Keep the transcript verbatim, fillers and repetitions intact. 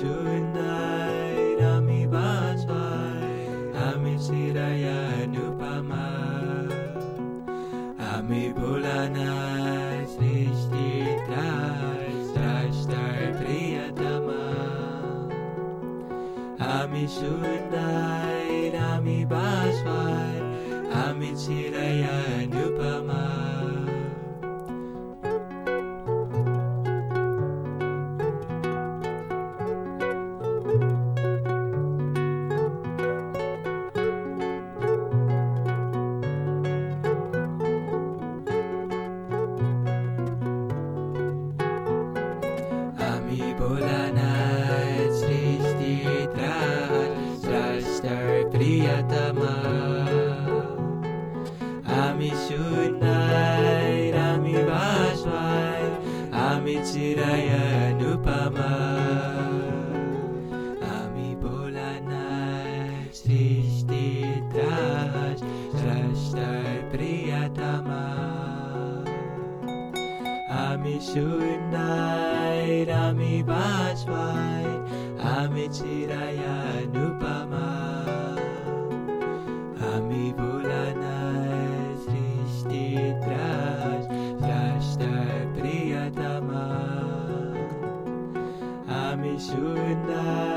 सुन्दर हामी बाँच्छौँ हामी चिराय अनुपमा हामी भोलानाथ सृष्टिका स्रष्टा प्रियतमा हामी सुन्दर हामी बाँच्छौँ हामी चिराय अनुपमा भोलानाथ सृष्टिका स्रष्टा प्रियतमा हामी सुन्दर हामी बाँच्छौँ हामी चिराय अनुपमा हामी भोलानाथ सृष्टिका स्रष्टा प्रियतमा हामी सुन्दर हामी बाँच्छौँ हामी चिराय अनुपमा हामी भोलानाथ सृष्टिका स्रष्टा प्रियतमा हामी सुन्दर